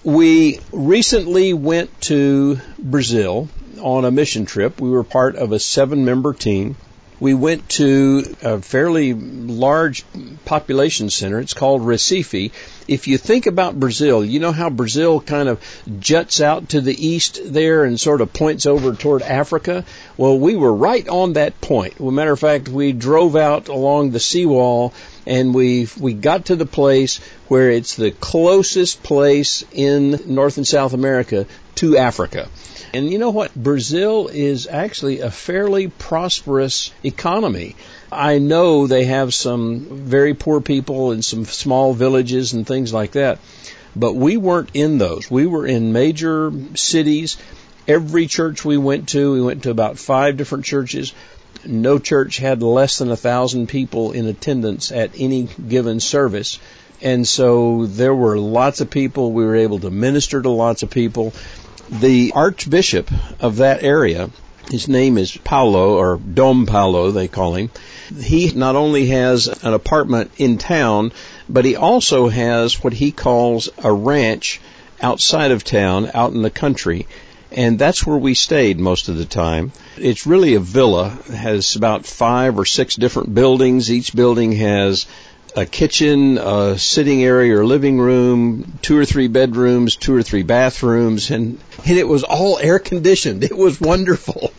We recently went to Brazil on a mission trip. We were part of a 7-member team. We went to a fairly large population center. It's called Recife. If you think about Brazil, you know how Brazil kind of juts out to the east there and sort of points over toward Africa? Well, we were right on that point. As a matter of fact, we drove out along the seawall and we got to the place where it's the closest place in North and South America to Africa. And you know what? Brazil is actually a fairly prosperous economy. I know they have some very poor people in some small villages and things like that, but we weren't in those. We were in major cities. Every church we went to about 5 different churches. No church had less than 1,000 people in attendance at any given service. And so there were lots of people. We were able to minister to lots of people. The Archbishop of that area, his name is Paulo, or Dom Paulo, they call him. He not only has an apartment in town, but he also has what he calls a ranch outside of town, out in the country. And that's where we stayed most of the time. It's really a villa. It has about 5 or 6 different buildings. Each building has a kitchen, a sitting area or living room, 2 or 3 bedrooms, 2 or 3 bathrooms, and it was all air conditioned. It was wonderful.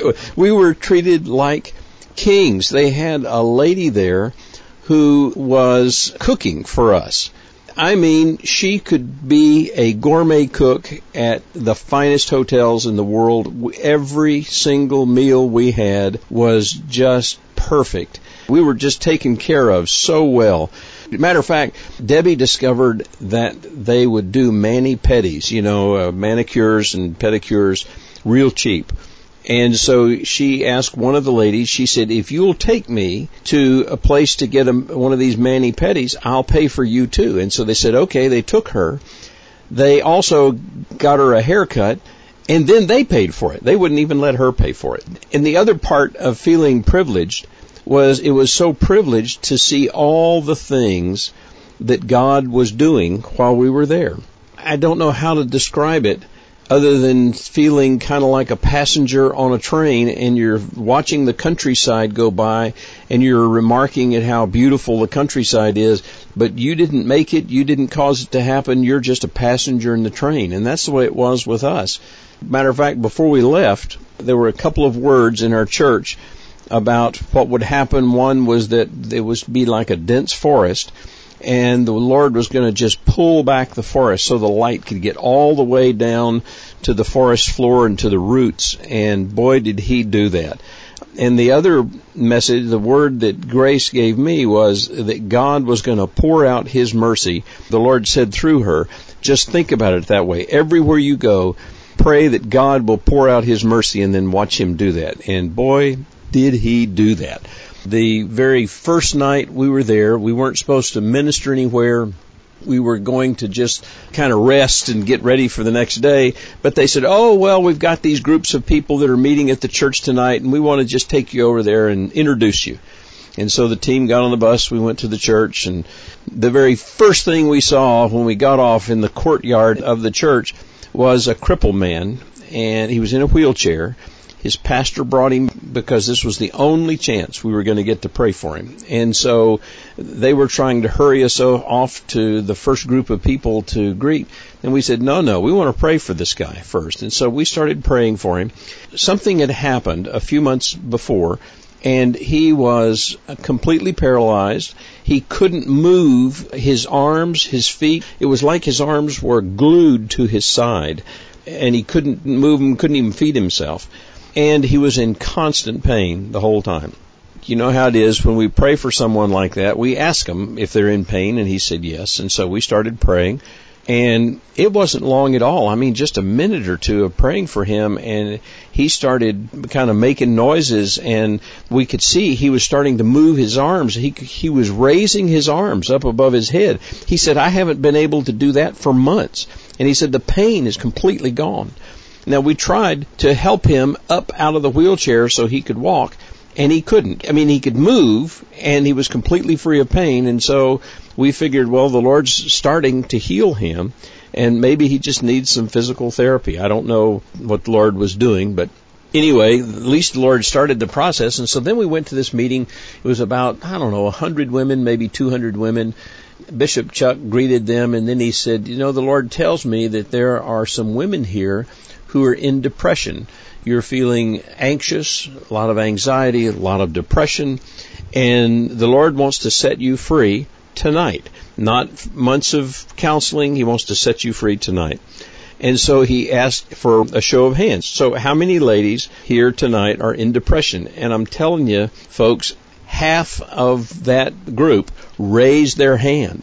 We were treated like kings. They had a lady there who was cooking for us. I mean, she could be a gourmet cook at the finest hotels in the world. Every single meal we had was just perfect. We were just taken care of so well. Matter of fact, Debbie discovered that they would do mani-pedis, manicures and pedicures, real cheap. And so she asked one of the ladies, she said, if you'll take me to a place to get one of these mani-pedis, I'll pay for you too. And so they said, okay, they took her. They also got her a haircut, and then they paid for it. They wouldn't even let her pay for it. And the other part of feeling privileged was it was so privileged to see all the things that God was doing while we were there. I don't know how to describe it other than feeling kind of like a passenger on a train, and you're watching the countryside go by and you're remarking at how beautiful the countryside is, but you didn't make it, you didn't cause it to happen, you're just a passenger in the train. And that's the way it was with us. Matter of fact, before we left, there were a couple of words in our church about what would happen. One was that it would be like a dense forest, and the Lord was going to just pull back the forest so the light could get all the way down to the forest floor and to the roots, and boy, did He do that. And the other message, the word that Grace gave me, was that God was going to pour out His mercy. The Lord said through her, just think about it that way. Everywhere you go, pray that God will pour out His mercy, and then watch Him do that. And boy, did He do that. The very first night we were there, we weren't supposed to minister anywhere. We were going to just kind of rest and get ready for the next day. But they said, oh, well, we've got these groups of people that are meeting at the church tonight, and we want to just take you over there and introduce you. And so the team got on the bus, we went to the church, and the very first thing we saw when we got off in the courtyard of the church was a crippled man, and he was in a wheelchair. His pastor brought him because this was the only chance we were going to get to pray for him. And so they were trying to hurry us off to the first group of people to greet. And we said, no, we want to pray for this guy first. And so we started praying for him. Something had happened a few months before, and he was completely paralyzed. He couldn't move his arms, his feet. It was like his arms were glued to his side, and he couldn't move them, couldn't even feed himself. And he was in constant pain the whole time. You know how it is when we pray for someone like that. We ask them if they're in pain, and he said yes. And so we started praying. And it wasn't long at all. I mean, just a minute or two of praying for him, and he started kind of making noises, and we could see he was starting to move his arms. He was raising his arms up above his head. He said, I haven't been able to do that for months. And he said, the pain is completely gone. Now, we tried to help him up out of the wheelchair so he could walk, and he couldn't. I mean, he could move, and he was completely free of pain, and so we figured, well, the Lord's starting to heal him, and maybe he just needs some physical therapy. I don't know what the Lord was doing, but anyway, at least the Lord started the process. And so then we went to this meeting. It was about, 100 women, maybe 200 women. Bishop Chuck greeted them, and then he said, the Lord tells me that there are some women here who are in depression. You're feeling anxious, a lot of anxiety, a lot of depression, and the Lord wants to set you free tonight. Not months of counseling. He wants to set you free tonight. And so he asked for a show of hands. So how many ladies here tonight are in depression? And I'm telling you, folks, half of that group raised their hand.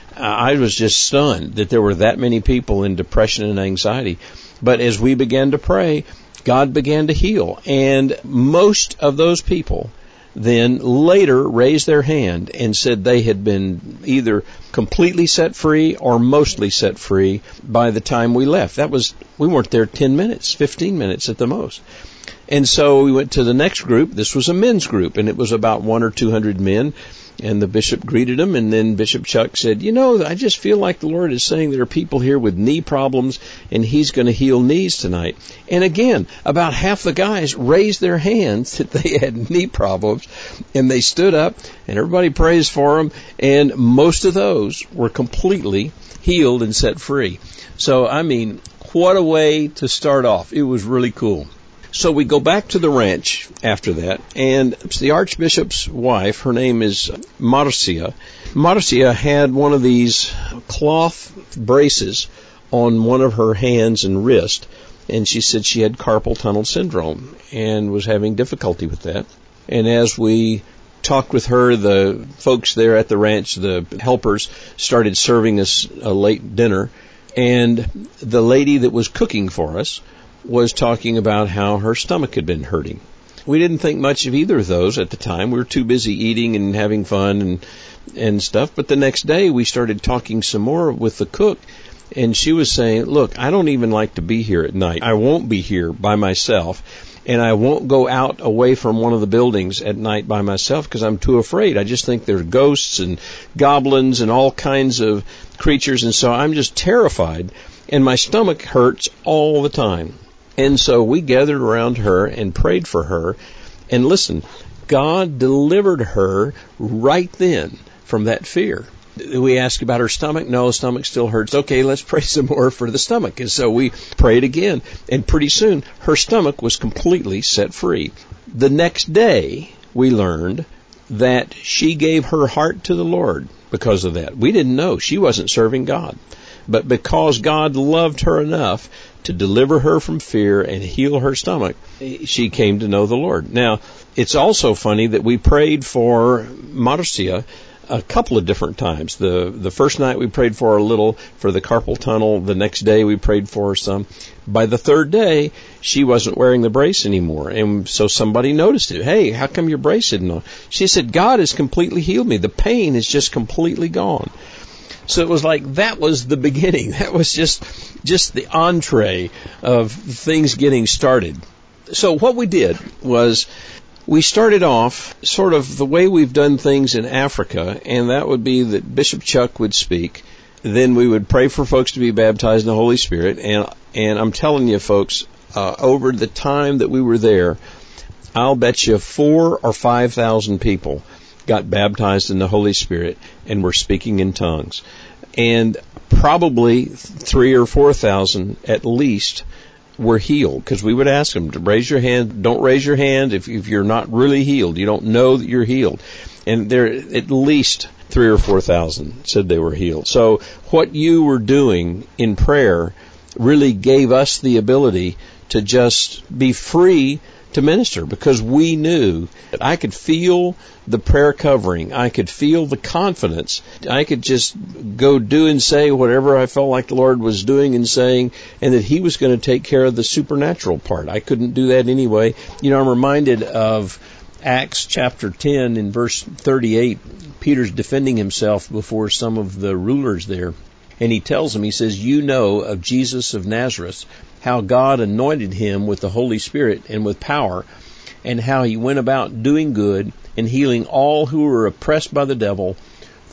I was just stunned that there were that many people in depression and anxiety. But as we began to pray, God began to heal. And most of those people then later raised their hand and said they had been either completely set free or mostly set free by the time we left. We weren't there 10 minutes, 15 minutes at the most. And so we went to the next group. This was a men's group, and it was about 100 or 200 men. And the bishop greeted them, and then Bishop Chuck said, I just feel like the Lord is saying there are people here with knee problems, and he's going to heal knees tonight. And again, about half the guys raised their hands that they had knee problems, and they stood up, and everybody praised for them, and most of those were completely healed and set free. So, what a way to start off. It was really cool. So we go back to the ranch after that, and the Archbishop's wife, her name is Marcia. Marcia had one of these cloth braces on one of her hands and wrist, and she said she had carpal tunnel syndrome and was having difficulty with that. And as we talked with her, the folks there at the ranch, the helpers, started serving us a late dinner, and the lady that was cooking for us was talking about how her stomach had been hurting. We didn't think much of either of those at the time. We were too busy eating and having fun and stuff. But the next day we started talking some more with the cook, and she was saying, look, I don't even like to be here at night. I won't be here by myself, and I won't go out away from one of the buildings at night by myself because I'm too afraid. I just think there are ghosts and goblins and all kinds of creatures, and so I'm just terrified, and my stomach hurts all the time. And so we gathered around her and prayed for her. And listen, God delivered her right then from that fear. We asked about her stomach. No, stomach still hurts. Okay, let's pray some more for the stomach. And so we prayed again. And pretty soon, her stomach was completely set free. The next day, we learned that she gave her heart to the Lord because of that. We didn't know. She wasn't serving God. But because God loved her enough to deliver her from fear and heal her stomach, she came to know the Lord. Now, it's also funny that we prayed for Marcia a couple of different times. The first night we prayed for her a little for the carpal tunnel. The next day we prayed for her some. By the third day, she wasn't wearing the brace anymore. And so somebody noticed it. Hey, how come your brace isn't on? She said, God has completely healed me. The pain is just completely gone. So it was like that was the beginning. That was just the entree of things getting started. So what we did was we started off sort of the way we've done things in Africa, and that would be that Bishop Chuck would speak. Then we would pray for folks to be baptized in the Holy Spirit. And I'm telling you, folks, over the time that we were there, I'll bet you 4,000 or 5,000 people got baptized in the Holy Spirit and were speaking in tongues. And probably 3,000 or 4,000 at least were healed, because we would ask them to raise your hand. Don't raise your hand if you're not really healed. You don't know that you're healed. And there at least 3,000 or 4,000 said they were healed. So what you were doing in prayer really gave us the ability to just be free to minister, because we knew that I could feel the prayer covering. I could feel the confidence. I could just go do and say whatever I felt like the Lord was doing and saying, and that He was going to take care of the supernatural part. I couldn't do that anyway. I'm reminded of Acts chapter 10 in verse 38. Peter's defending himself before some of the rulers there. And he tells them, he says, you know of Jesus of Nazareth, how God anointed him with the Holy Spirit and with power, and how he went about doing good and healing all who were oppressed by the devil,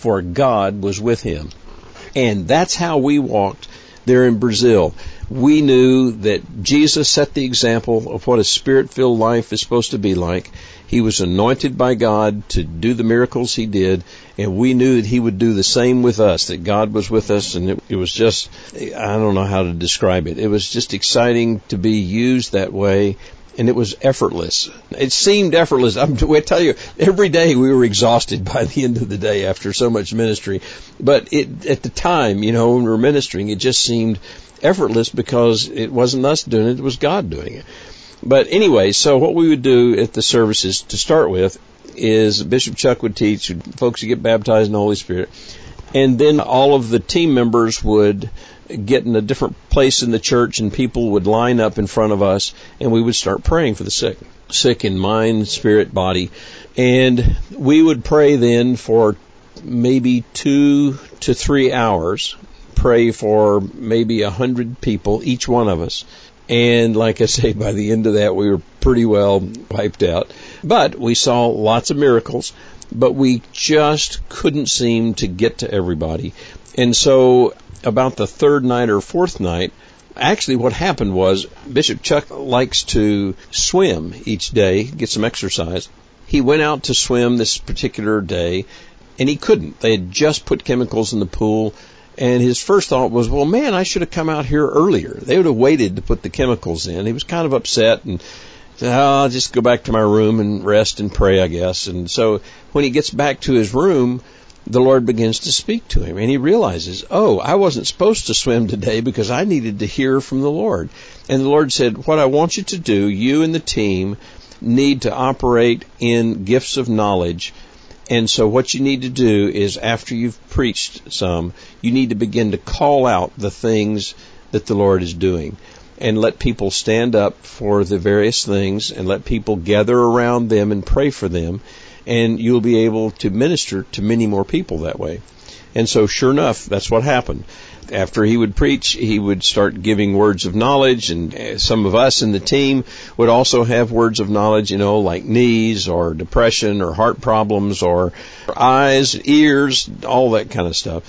for God was with him. And that's how we walked there in Brazil. We knew that Jesus set the example of what a Spirit-filled life is supposed to be like. He was anointed by God to do the miracles he did, and we knew that he would do the same with us, that God was with us, and it was just, I don't know how to describe it. It was just exciting to be used that way, and it was effortless. It seemed effortless. I tell you, every day we were exhausted by the end of the day after so much ministry. But at the time, when we were ministering, it just seemed effortless because it wasn't us doing it, it was God doing it. But anyway, so what we would do at the services to start with is Bishop Chuck would teach, folks would get baptized in the Holy Spirit, and then all of the team members would get in a different place in the church, and people would line up in front of us, and we would start praying for the sick in mind, spirit, body. And we would pray then for maybe 2 to 3 hours, pray for maybe 100 people, each one of us. And like I say, by the end of that, we were pretty well wiped out. But we saw lots of miracles, but we just couldn't seem to get to everybody. And so about the third night or fourth night, actually what happened was Bishop Chuck likes to swim each day, get some exercise. He went out to swim this particular day, and he couldn't. They had just put chemicals in the pool. And his first thought was, well, man, I should have come out here earlier. They would have waited to put the chemicals in. He was kind of upset and said, I'll just go back to my room and rest and pray, I guess. And so when he gets back to his room, the Lord begins to speak to him. And he realizes, I wasn't supposed to swim today because I needed to hear from the Lord. And the Lord said, what I want you to do, you and the team need to operate in gifts of knowledge. And so what you need to do is after you've preached some, you need to begin to call out the things that the Lord is doing and let people stand up for the various things and let people gather around them and pray for them. And you'll be able to minister to many more people that way. And so sure enough, that's what happened. After he would preach, he would start giving words of knowledge, and some of us in the team would also have words of knowledge, like knees or depression or heart problems or eyes, ears, all that kind of stuff.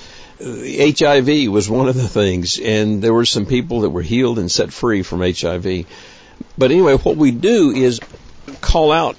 HIV was one of the things, and there were some people that were healed and set free from HIV. But anyway, what we do is call out,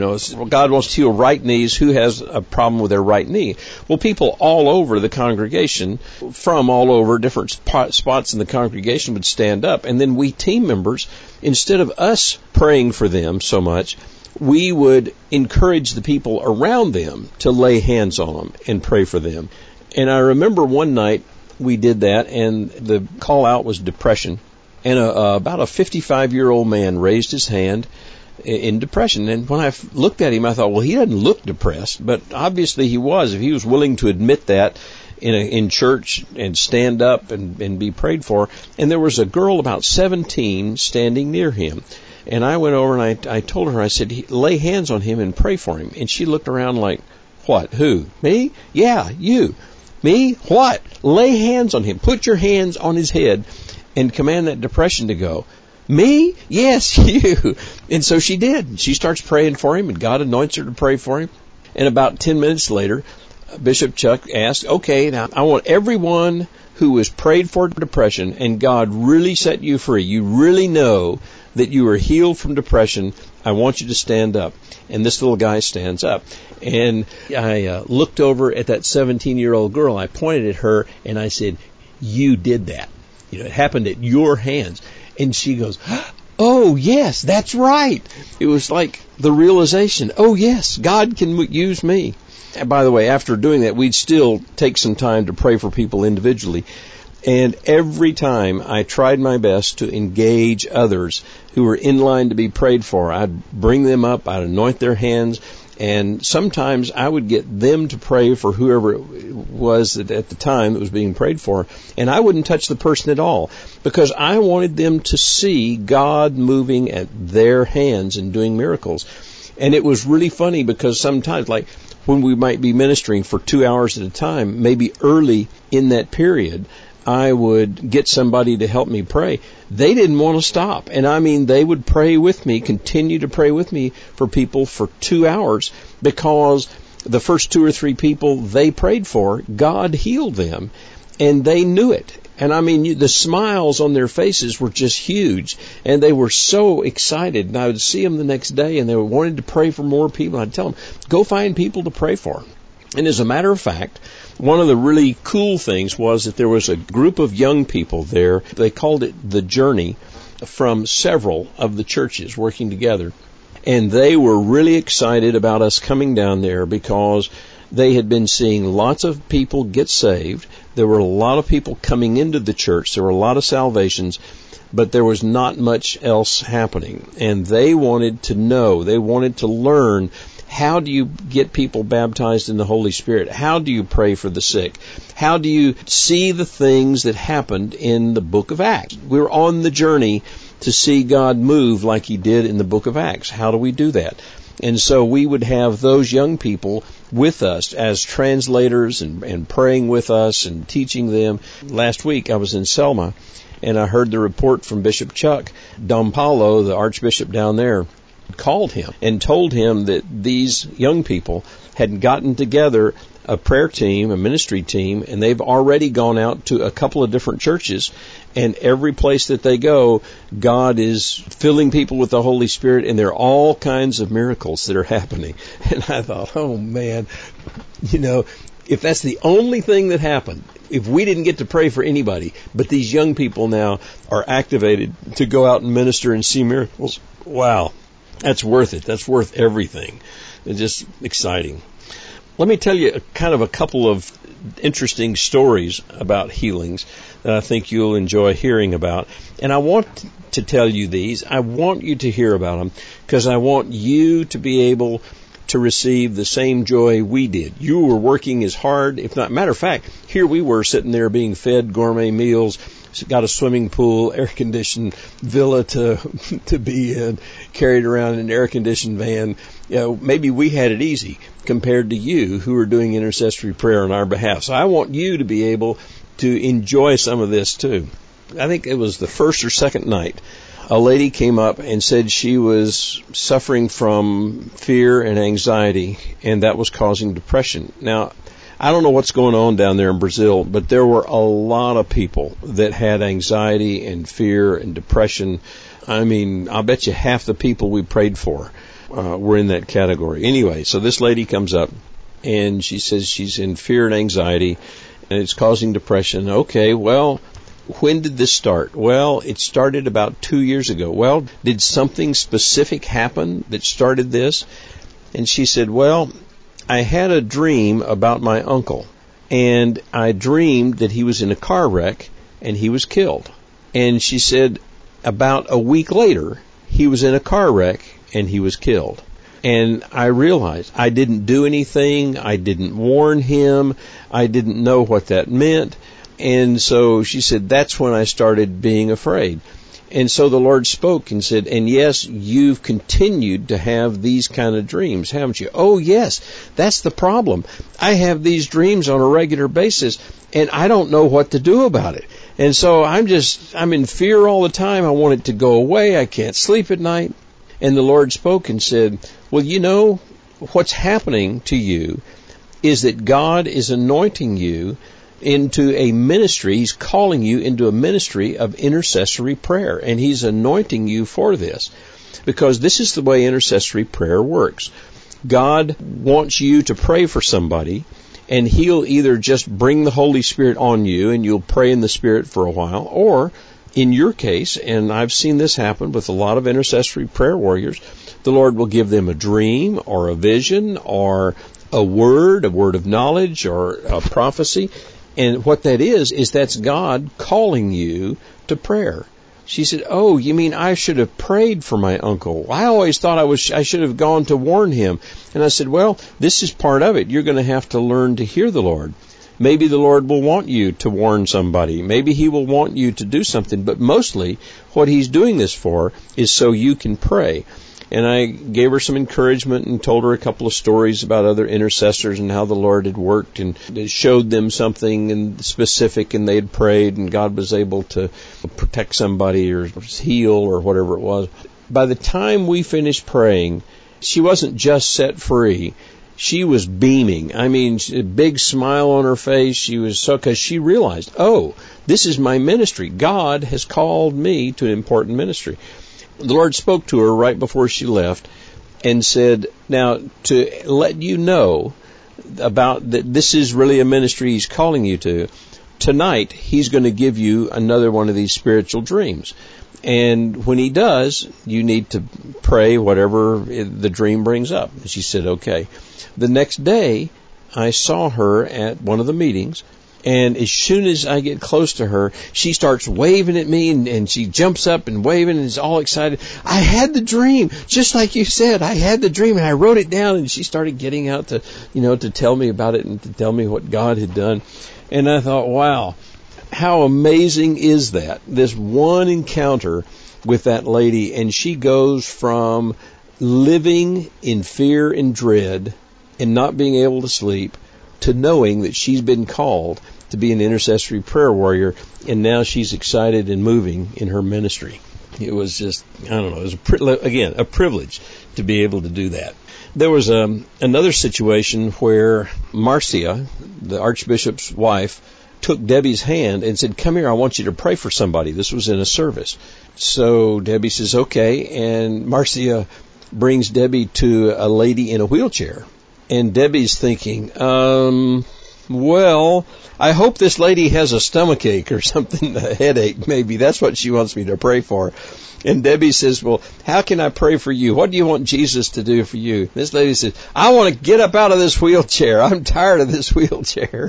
God wants to heal right knees. Who has a problem with their right knee? Well, people all over the congregation, from all over different spots in the congregation, would stand up. And then we team members, instead of us praying for them so much, we would encourage the people around them to lay hands on them and pray for them. And I remember one night we did that, and the call out was depression. And about a 55-year-old man raised his hand in depression. And when I looked at him, I thought, well, he doesn't look depressed, but obviously he was. If he was willing to admit that in church and stand up and be prayed for. And there was a girl about 17 standing near him. And I went over and I told her, I said, lay hands on him and pray for him. And she looked around like, what? Who? Me? Yeah, you. Me? What? Lay hands on him. Put your hands on his head and command that depression to go. Me? Yes, you. And so she did. She starts praying for him, and God anoints her to pray for him. And about 10 minutes later, Bishop Chuck asked, okay, now I want everyone who was prayed for depression and God really set you free, you really know that you are healed from depression, I want you to stand up. And this little guy stands up. And I looked over at that 17-year-old girl. I pointed at her, and I said, you did that. It happened at your hands. And she goes, oh, yes, that's right. It was like the realization, oh, yes, God can use me. And by the way, after doing that, we'd still take some time to pray for people individually. And every time I tried my best to engage others who were in line to be prayed for, I'd bring them up, I'd anoint their hands, and sometimes I would get them to pray for whoever it was at the time that was being prayed for, and I wouldn't touch the person at all because I wanted them to see God moving at their hands and doing miracles. And it was really funny because sometimes, like when we might be ministering for 2 hours at a time, maybe early in that period, I would get somebody to help me pray. They didn't want to stop. And I mean, they would pray with me, continue to pray with me for people for 2 hours because the first 2 or 3 people they prayed for, God healed them, and they knew it. And I mean, the smiles on their faces were just huge, and they were so excited. And I would see them the next day, and they wanted to pray for more people. I'd tell them, go find people to pray for. And as a matter of fact, one of the really cool things was that there was a group of young people there. They called it The Journey, from several of the churches working together. And they were really excited about us coming down there because they had been seeing lots of people get saved. There were a lot of people coming into the church. There were a lot of salvations, but there was not much else happening. And they wanted to know, they wanted to learn, how do you get people baptized in the Holy Spirit? How do you pray for the sick? How do you see the things that happened in the book of Acts? We're on the journey to see God move like He did in the book of Acts. How do we do that? And so we would have those young people with us as translators and praying with us and teaching them. Last week I was in Selma, and I heard the report from Bishop Chuck. Dom Paulo, the Archbishop down there, called him and told him that these young people had gotten together a prayer team, a ministry team, and they've already gone out to a couple of different churches, and every place that they go, God is filling people with the Holy Spirit, and there are all kinds of miracles that are happening. And I thought, oh man, if that's the only thing that happened, if we didn't get to pray for anybody, but these young people now are activated to go out and minister and see miracles, wow, that's worth it. That's worth everything. It's just exciting. Let me tell you a couple of interesting stories about healings that I think you'll enjoy hearing about. And I want to tell you these. I want you to hear about them because I want you to be able to receive the same joy we did. You were working as hard, if not, matter of fact, here we were sitting there being fed gourmet meals, got a swimming pool, air-conditioned villa to be in, carried around in an air-conditioned van. Maybe we had it easy compared to you who are doing intercessory prayer on our behalf. So I want you to be able to enjoy some of this too. I think it was the first or second night, a lady came up and said she was suffering from fear and anxiety, and that was causing depression. Now, I don't know what's going on down there in Brazil, but there were a lot of people that had anxiety and fear and depression. I mean, I'll bet you half the people we prayed for were in that category. Anyway, so this lady comes up, and she says she's in fear and anxiety, and it's causing depression. Okay, well, when did this start? Well, it started about 2 years ago. Well, did something specific happen that started this? And she said, well, I had a dream about my uncle, and I dreamed that he was in a car wreck and he was killed. And she said about a week later, he was in a car wreck and he was killed. And I realized I didn't do anything. I didn't warn him. I didn't know what that meant. And so she said, that's when I started being afraid. And so the Lord spoke and said, and yes, you've continued to have these kind of dreams, haven't you? Oh, yes, that's the problem. I have these dreams on a regular basis, and I don't know what to do about it. And so I'm in fear all the time. I want it to go away. I can't sleep at night. And the Lord spoke and said, well, what's happening to you is that God is anointing you into a ministry. He's calling you into a ministry of intercessory prayer, and He's anointing you for this, because this is the way intercessory prayer works. God wants you to pray for somebody, and He'll either just bring the Holy Spirit on you and you'll pray in the Spirit for a while, or in your case, and I've seen this happen with a lot of intercessory prayer warriors, the Lord will give them a dream or a vision or a word of knowledge or a prophecy. And what that is that's God calling you to prayer. She said, oh, you mean I should have prayed for my uncle? I always thought I should have gone to warn him. And I said, well, this is part of it. You're going to have to learn to hear the Lord. Maybe the Lord will want you to warn somebody. Maybe He will want you to do something. But mostly what He's doing this for is so you can pray. And I gave her some encouragement and told her a couple of stories about other intercessors and how the Lord had worked and showed them something specific, and they had prayed and God was able to protect somebody or heal or whatever it was. By the time we finished praying, she wasn't just set free. she was beaming. I mean, a big smile on her face. She was so, because she realized, oh, this is my ministry. God has called me to an important ministry. The Lord spoke to her right before she left and said, now, to let you know about that this is really a ministry He's calling you to, tonight He's going to give you another one of these spiritual dreams. And when He does, you need to pray whatever the dream brings up. And she said, okay. The next day, I saw her at one of the meetings, and as soon as I get close to her, she starts waving at me, and she jumps up and waving and is all excited. I had the dream, just like you said. I had the dream, and I wrote it down, and she started getting out to, to tell me about it and to tell me what God had done. And I thought, wow, how amazing is that? This one encounter with that lady, and she goes from living in fear and dread and not being able to sleep to knowing that she's been called to be an intercessory prayer warrior, and now she's excited and moving in her ministry. It was just, I don't know, it was a privilege to be able to do that. There was another situation where Marcia, the Archbishop's wife, took Debbie's hand and said, come here, I want you to pray for somebody. This was in a service. So Debbie says, okay, and Marcia brings Debbie to a lady in a wheelchair. And Debbie's thinking, well, I hope this lady has a stomachache or something, a headache maybe. That's what she wants me to pray for. And Debbie says, well, how can I pray for you? What do you want Jesus to do for you? This lady says, I want to get up out of this wheelchair. I'm tired of this wheelchair.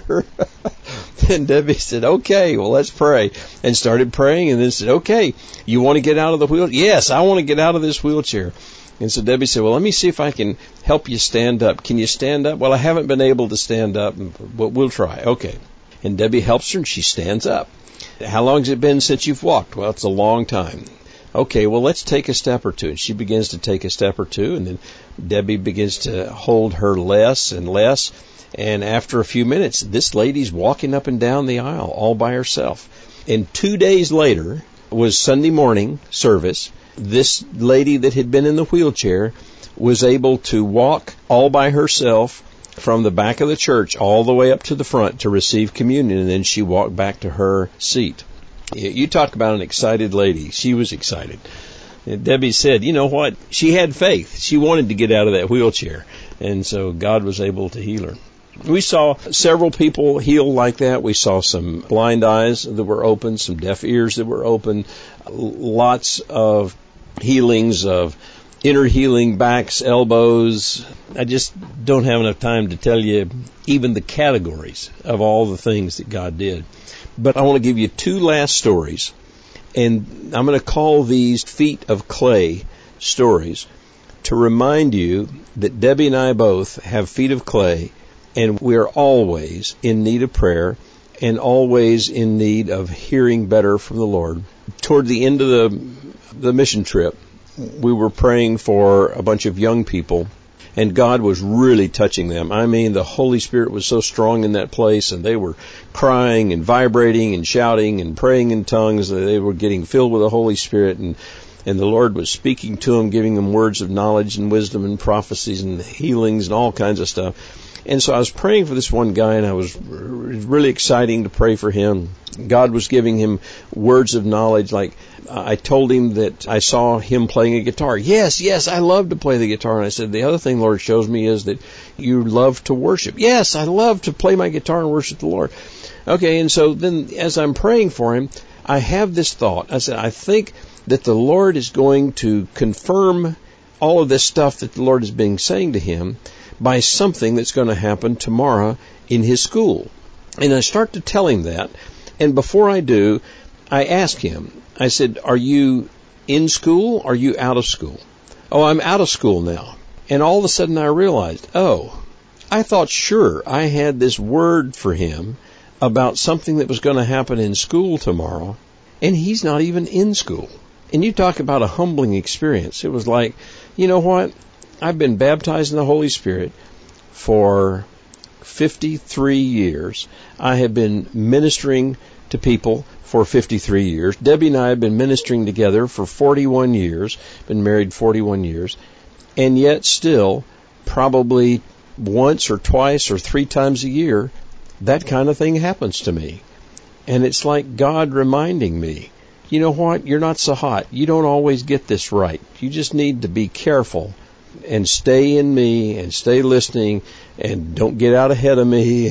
And Debbie said, okay, well, let's pray. And started praying, and then said, okay, you want to get out of the wheelchair? Yes, I want to get out of this wheelchair. And so Debbie said, well, let me see if I can help you stand up. Can you stand up? Well, I haven't been able to stand up, but we'll try. Okay. And Debbie helps her, and she stands up. How long has it been since you've walked? Well, it's a long time. Okay, well, let's take a step or two. And she begins to take a step or two, and then Debbie begins to hold her less and less. And after a few minutes, this lady's walking up and down the aisle all by herself. And 2 days later was Sunday morning service. This lady that had been in the wheelchair was able to walk all by herself from the back of the church all the way up to the front to receive communion, and then she walked back to her seat. You talk about an excited lady. She was excited. And Debbie said, you know what? She had faith. She wanted to get out of that wheelchair, and so God was able to heal her. We saw several people healed like that. We saw some blind eyes that were open, some deaf ears that were open, lots of healings of inner healing, backs, elbows. I just don't have enough time to tell you even the categories of all the things that God did. But I want to give you two last stories, and I'm going to call these feet of clay stories to remind you that Debbie and I both have feet of clay, and we are always in need of prayer and always in need of hearing better from the Lord. Toward the end of the mission trip, we were praying for a bunch of young people, and God was really touching them. I mean, the Holy Spirit was so strong in that place, and they were crying and vibrating and shouting and praying in tongues. They were getting filled with the Holy Spirit, and the Lord was speaking to them, giving them words of knowledge and wisdom and prophecies and healings and all kinds of stuff. And so I was praying for this one guy, and I was really exciting to pray for him. God was giving him words of knowledge, like I told him that I saw him playing a guitar. Yes, I love to play the guitar. And I said, the other thing the Lord shows me is that you love to worship. Yes, I love to play my guitar and worship the Lord. Okay, and so then as I'm praying for him, I have this thought. I said, I think that the Lord is going to confirm all of this stuff that the Lord has been saying to him by something that's going to happen tomorrow in his school. And I start to tell him that, and before I do, I ask him, I said, are you in school or are you out of school? Oh, I'm out of school now. And all of a sudden I realized, I thought sure I had this word for him about something that was going to happen in school tomorrow, and he's not even in school. And you talk about a humbling experience. It was like, you know what? I've been baptized in the Holy Spirit for 53 years. I have been ministering to people for 53 years. Debbie and I have been ministering together for 41 years, been married 41 years, and yet still probably once or twice or 3 times a year, that kind of thing happens to me. And it's like God reminding me, you know what, you're not so hot. You don't always get this right. You just need to be careful and stay in me and stay listening and don't get out ahead of me,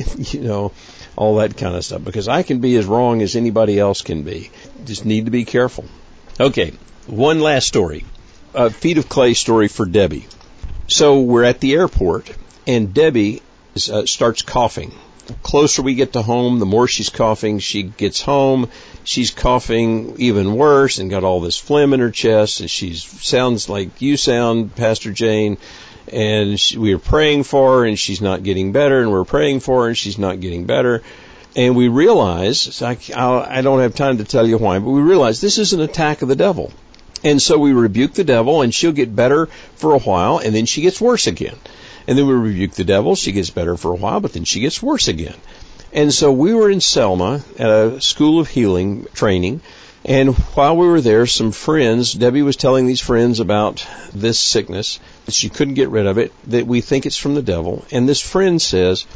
all that kind of stuff. Because I can be as wrong as anybody else can be. Just need to be careful. Okay, one last story. A feet of clay story for Debbie. So we're at the airport, and Debbie starts coughing. The closer we get to home, the more she's coughing. She gets home, she's coughing even worse and got all this phlegm in her chest, and she sounds like you sound, Pastor Jane. And we are praying for her, and she's not getting better, and we're praying for her, and she's not getting better. And we realize, I don't have time to tell you why, but we realize this is an attack of the devil. And so we rebuke the devil, and she'll get better for a while, and then she gets worse again. And then we rebuke the devil, she gets better for a while, but then she gets worse again. And so we were in Selma at a school of healing training, and while we were there, some friends, Debbie was telling these friends about this sickness, that she couldn't get rid of it, that we think it's from the devil. And this friend says,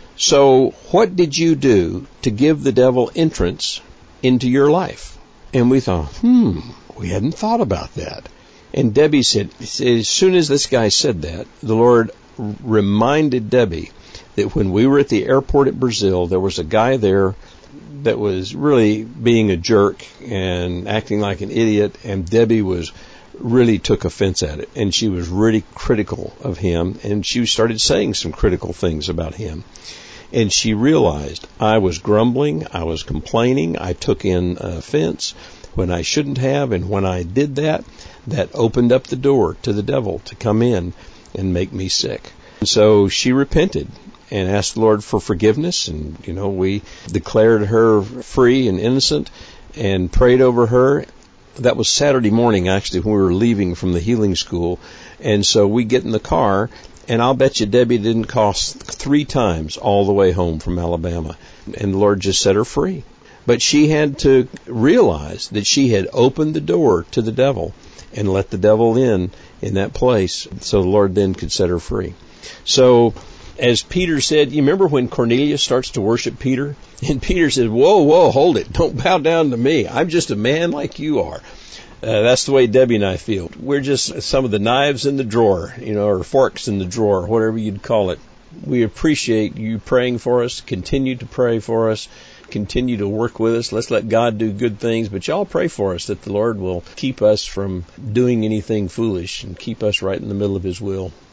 so what did you do to give the devil entrance into your life? And we thought, we hadn't thought about that. And Debbie said, as soon as this guy said that, the Lord reminded Debbie that when we were at the airport at Brazil, there was a guy there that was really being a jerk and acting like an idiot, and Debbie really took offense at it, and she was really critical of him, and she started saying some critical things about him. And she realized I was grumbling, I was complaining, I took in offense when I shouldn't have, and when I did that, that opened up the door to the devil to come in and make me sick. And so she repented and asked the Lord for forgiveness, and we declared her free and innocent and prayed over her. That was Saturday morning, actually, when we were leaving from the healing school. And so we get in the car, and I'll bet you Debbie didn't cough 3 times all the way home from Alabama. And the Lord just set her free. But she had to realize that she had opened the door to the devil and let the devil in that place, so the Lord then could set her free. So, as Peter said, you remember when Cornelius starts to worship Peter? And Peter said, whoa, hold it. Don't bow down to me. I'm just a man like you are. That's the way Debbie and I feel. We're just some of the knives in the drawer, or forks in the drawer, whatever you'd call it. We appreciate you praying for us. Continue to pray for us. Continue to work with us. Let's let God do good things. But y'all pray for us that the Lord will keep us from doing anything foolish and keep us right in the middle of His will.